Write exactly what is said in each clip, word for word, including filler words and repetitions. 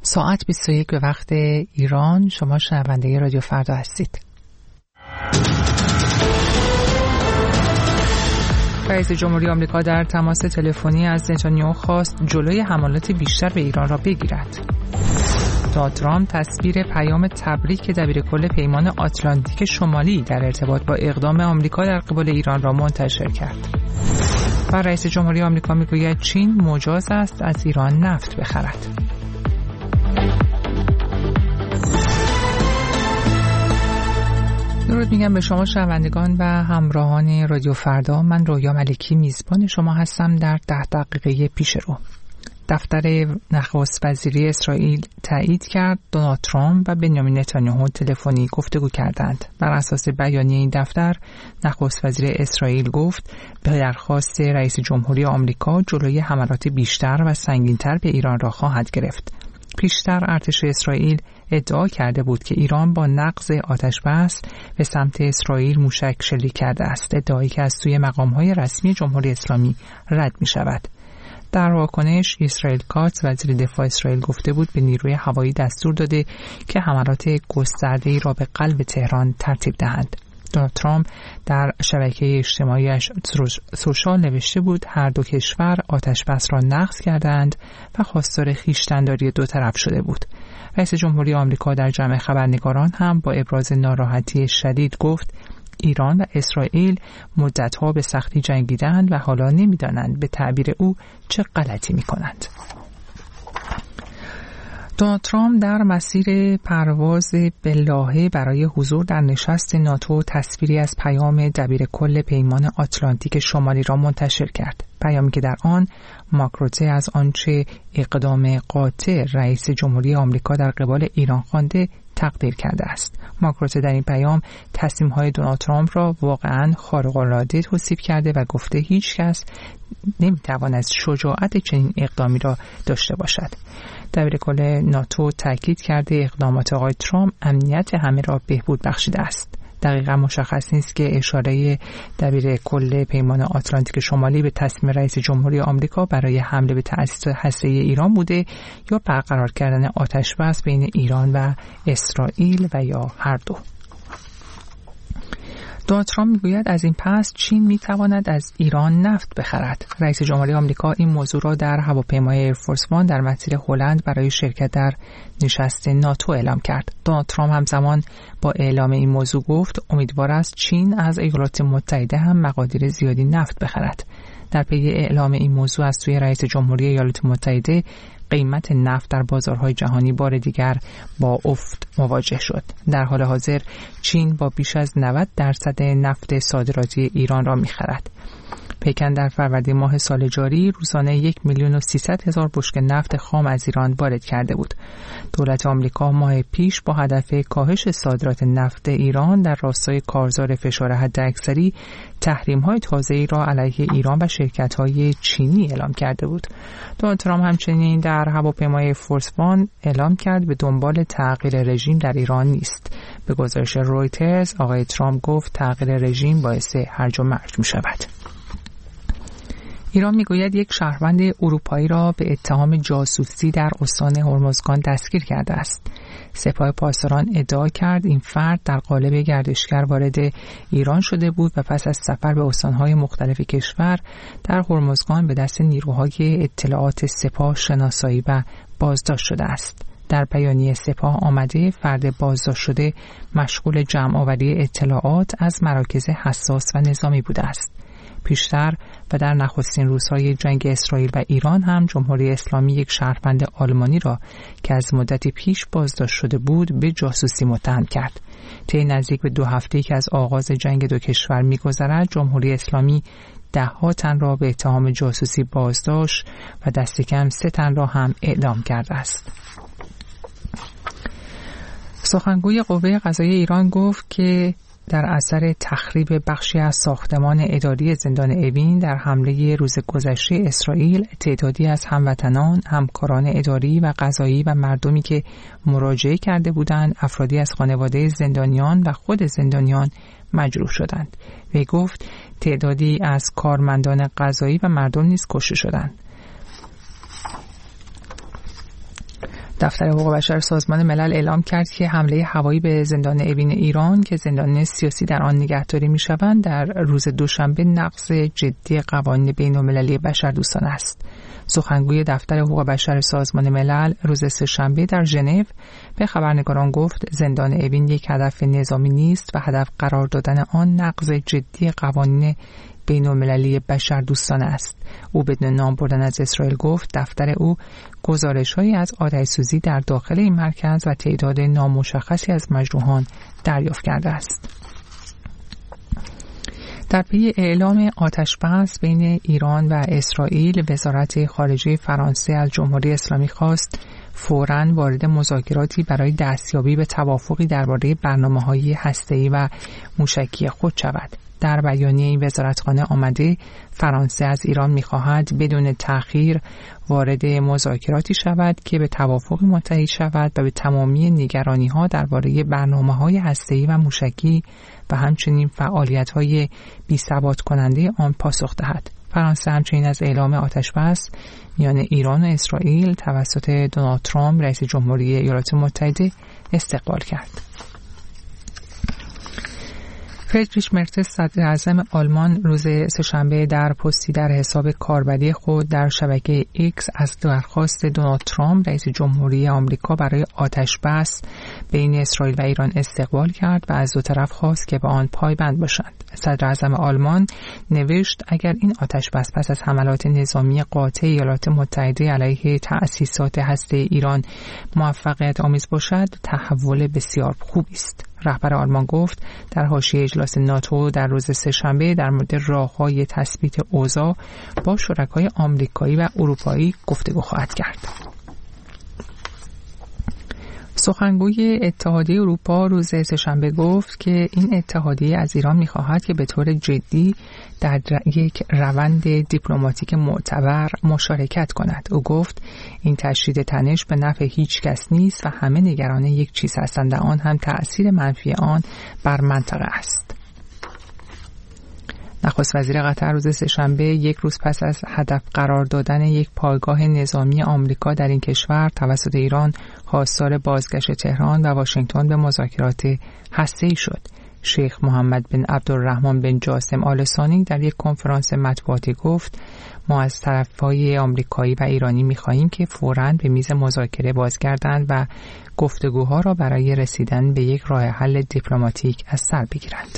ساعت بیست و یک به وقت ایران. شما شنونده رادیو فردا هستید. رئیس جمهوری آمریکا در تماس تلفنی از نتانیاهو خواست جلوی حملات بیشتر به ایران را بگیرد. دونالد ترامپ تصویر پیام تبریک دبیرکل پیمان آتلانتیک شمالی در ارتباط با اقدام آمریکا در قبال ایران را منتشر کرد. و رئیس جمهوری آمریکا میگوید چین مجاز است از ایران نفت بخرد. درود میگم به شما شنوندگان و همراهان رادیو فردا. من رویا ملکی میزبان شما هستم. در ده دقیقه پیش رو دفتر نخست وزیری اسرائیل تایید کرد دونالد ترامپ و بنیامین نتانیاهو تلفنی گفتگو کردند. بر اساس بیانیه این دفتر، نخست وزیر اسرائیل گفت به درخواست رئیس جمهوری آمریکا جلوی حملات بیشتر و سنگین‌تر به ایران را خواهد گرفت. پیشتر ارتش اسرائیل ادعا کرده بود که ایران با نقض آتش‌بس به سمت اسرائیل موشک شلیک کرده است، ادعایی که از سوی مقام‌های رسمی جمهوری اسلامی رد می‌شود. در واکنش اسرائیل کاتس وزیر دفاع اسرائیل گفته بود به نیروی هوایی دستور داده که حملات گسترده‌ای را به قلب تهران ترتیب دهند. دونالد ترامپ در شبکه اجتماعیش سوشال نوشته بود هر دو کشور آتش‌بس را نقض کردند و خواستار خویشتن‌داری دو طرف شده بود. رئیس جمهوری آمریکا در جمع خبرنگاران هم با ابراز ناراحتی شدید گفت ایران و اسرائیل مدت‌ها به سختی جنگیدند و حالا نمی‌دانند به تعبیر او چه غلطی می‌کنند. دونالد ترامپ در مسیر پرواز به لاهه برای حضور در نشست ناتو تصویری از پیام دبیرکل پیمان آتلانتیک شمالی را منتشر کرد. پیامی که در آن مارک روته از آنچه اقدام قاطع رئیس جمهوری آمریکا در قبال ایران خوانده تقدیر کرده است. مارک روته در این پیام تصمیم‌های دونالد ترامپ را واقعاً خارق‌العاده توصیف کرده و گفته هیچ کس نمی‌تواند شجاعت چنین اقدامی را داشته باشد. دبیرکل ناتو تاکید کرده اقدامات آقای ترامپ امنیت همه را بهبود بخشیده است. دقیقا مشخص نیست که اشاره دبیرکل پیمان آتلانتیک شمالی به تصمیم رئیس جمهوری آمریکا برای حمله به تأسیسات هسته‌ای ایران بوده یا برقرار کردن آتش‌بس بین ایران و اسرائیل و یا هر دو. دونالد ترامپ میگوید از این پس چین میتواند از ایران نفت بخرد. رئیس جمهوری آمریکا این موضوع را در هواپیمای ایرفورس وان در مسیر هلند برای شرکت در نشست ناتو اعلام کرد. دونالد ترامپ همزمان با اعلام این موضوع گفت امیدوار است چین از ایالات متحده هم مقادیر زیادی نفت بخرد. در پی اعلام این موضوع از سوی رئیس جمهوری ایالات متحده، قیمت نفت در بازارهای جهانی بار دیگر با افت مواجه شد. در حال حاضر چین با بیش از نود درصد نفت صادراتی ایران را می‌خرد. پکن در فروردین ماه سال جاری روزانه یک میلیون و سیصد هزار بشکه نفت خام از ایران وارد کرده بود. دولت آمریکا ماه پیش با هدف کاهش صادرات نفت ایران در راستای کارزار فشار حداکثری تحریم‌های تازه‌ای را علیه ایران و شرکت‌های چینی اعلام کرده بود. دونالد ترامپ همچنین در هواپیمای فورس وان اعلام کرد به دنبال تغییر رژیم در ایران نیست. به گزارش رویترز آقای ترامپ گفت تغییر رژیم باعث هرج و مرج می‌شود. ایران میگوید یک شهروند اروپایی را به اتهام جاسوسی در استان هرمزگان دستگیر کرده است. سپاه پاسداران ادعا کرد این فرد در قالب گردشگر وارد ایران شده بود و پس از سفر به استانهای مختلف کشور در هرمزگان به دست نیروهای اطلاعات سپاه شناسایی و بازداشت شده است. در بیانیه سپاه آمده فرد بازداشت شده مشغول جمع آوری اطلاعات از مراکز حساس و نظامی بوده است. پیشتر و در نخستین روزهای جنگ اسرائیل و ایران هم جمهوری اسلامی یک شهروند آلمانی را که از مدتی پیش بازداشت شده بود به جاسوسی متهم کرد. طی نزدیک به دو هفته‌ای که از آغاز جنگ دو کشور می‌گذرد، جمهوری اسلامی ده‌ها تن را به اتهام جاسوسی بازداشت و دست کم سه تن را هم اعدام کرده است. سخنگوی قوه قضاییه ایران گفت که در اثر تخریب بخشی از ساختمان اداری زندان اوین در حمله روز گذشته اسرائیل، تعدادی از هموطنان، همکاران اداری و قضایی و مردمی که مراجعه کرده بودند، افرادی از خانواده زندانیان و خود زندانیان مجروح شدند. وی گفت تعدادی از کارمندان قضایی و مردم نیز کشته شدند. دفتر حقوق بشر سازمان ملل اعلام کرد که حمله هوایی به زندان اوین ایران که زندانیان سیاسی در آن نگهداری می‌شوند در روز دوشنبه نقض جدی قوانین بین‌المللی بشردوستانه است. سخنگوی دفتر حقوق بشر سازمان ملل روز سه‌شنبه در ژنو به خبرنگاران گفت زندان اوین یک هدف نظامی نیست و هدف قرار دادن آن نقض جدی قوانین بین‌المللی بشردوستانه است. او بدون نام بردن از اسرائیل گفت دفتر او گزارش‌هایی از آتش‌سوزی در داخل این مرکز و تعداد نامشخصی از مجروحان دریافت کرده است. در پی اعلام آتش‌بس بین ایران و اسرائیل، وزارت خارجه فرانسه از جمهوری اسلامی خواست فوراً وارد مذاکراتی برای دستیابی به توافقی درباره برنامه‌های هسته‌ای و موشکی خود شود. در بیانیه این وزارتخانه آمده فرانسه از ایران می‌خواهد بدون تأخیر وارد مذاکراتی شود که به توافقی منتهی شود و به تمامی نگرانی‌ها درباره برنامه‌های هسته‌ای و موشکی و همچنین فعالیت‌های بی‌ثبات کننده آن پاسخ دهد. فرانسه همچنین از اعلام آتش‌بس میان ایران و اسرائیل توسط دونالد ترامپ رئیس جمهوری ایالات متحده استقبال کرد. فریدریش مرتز صدر اعظم آلمان روز سه‌شنبه در پستی در حساب کاربری خود در شبکه ایکس از درخواست دونالد ترامپ رئیس جمهوری آمریکا برای آتش‌بس بین اسرائیل و ایران استقبال کرد و از دو طرف خواست که به آن پایبند باشند. صدر اعظم آلمان نوشت اگر این آتش‌بس پس از حملات نظامی قاطع ایالات متحده علیه تأسیسات هسته ایران موفقیت آمیز باشد تحول بسیار خوبی است. رهبر آلمان گفت در حاشیه اجلاس ناتو در روز سه‌شنبه در مورد راه‌های تثبیت اوضاع با شرکای آمریکایی و اروپایی گفتگو خواهد کرد. سخنگوی اتحادیه اروپا روز سه‌شنبه گفت که این اتحادیه از ایران می‌خواهد که به طور جدی در یک روند دیپلماتیک معتبر مشارکت کند. او گفت این تشدید تنش به نفع هیچ کس نیست و همه نگران یک چیز هستند و آن هم تأثیر منفی آن بر منطقه است. نخست وزیر قطر روز سه‌شنبه یک روز پس از هدف قرار دادن یک پایگاه نظامی آمریکا در این کشور توسط ایران خواستار بازگشت تهران و واشنگتن به مذاکرات هسته‌ای شد. شیخ محمد بن عبدالرحمن بن جاسم آل ثانی در یک کنفرانس مطبوعاتی گفت ما از طرفهای آمریکایی و ایرانی می‌خواهیم که فوراً به میز مذاکره بازگردند و گفتگوها را برای رسیدن به یک راه حل دیپلماتیک از سر بگیرند.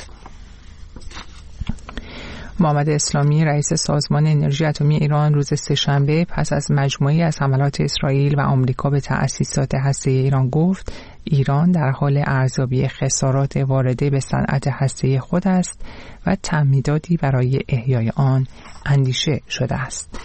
محمد اسلامی رئیس سازمان انرژی اتمی ایران روز سه‌شنبه پس از مجموعه‌ای از حملات اسرائیل و آمریکا به تأسیسات هسته‌ای ایران گفت ایران در حال ارزیابی خسارات وارده به صنعت هسته‌ای خود است و تمهیداتی برای احیای آن اندیشه شده است.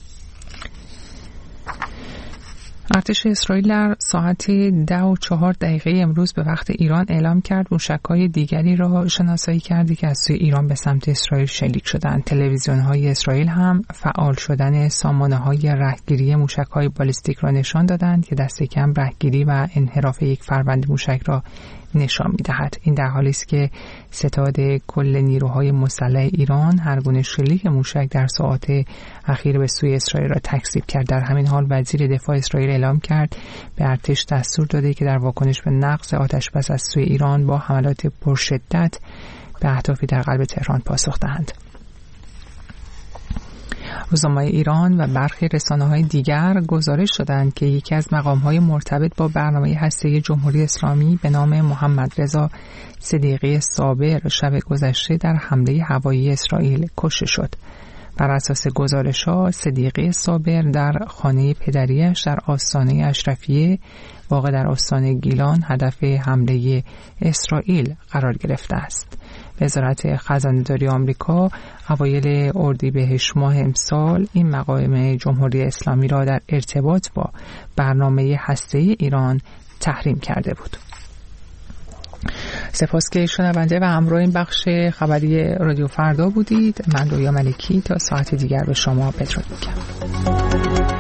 ارتش اسرائیل در ساعت ده و چهار دقیقه امروز به وقت ایران اعلام کرد موشک‌های دیگری را شناسایی کرده که از سوی ایران به سمت اسرائیل شلیک شدند. تلویزیون‌های اسرائیل هم فعال شدن سامانه‌های رهگیری موشک‌های بالستیک را نشان دادند که دست کم رهگیری و انحراف یک فروند موشک را نشان می‌دهد. این در حالی است که ستاد کل نیروهای مسلح ایران هر گونه شلیک موشک در ساعات اخیر به سوی اسرائیل را تکذیب کرد. در همین حال وزیر دفاع اسرائیل اعلام کرد به ارتش دستور داده که در واکنش به نقض آتش‌بس از سوی ایران با حملات پرشدت به اهدافی در قلب تهران پاسخ دهند. روزنامه ایران و برخی رسانه‌های دیگر گزارش دادند که یکی از مقام‌های مرتبط با برنامه هسته‌ای جمهوری اسلامی به نام محمد رضا صدیقی صابر شب گذشته در حمله هوایی اسرائیل کشته شد. بر اساس گزارش‌ها صدیقی صابر در خانه پدریش در آستانه اشرفیه واقع در استان گیلان هدف حمله اسرائیل قرار گرفته است. وزارت خزانه‌داری آمریکا اوایل اردیبهشت ماه امسال این مقام جمهوری اسلامی را در ارتباط با برنامه هسته‌ای ایران تحریم کرده بود. سپاس که شنونده و همراه این بخش خبری رادیو فردا بودید. من رویا ملکی تا ساعت دیگر به شما بدرود میگم.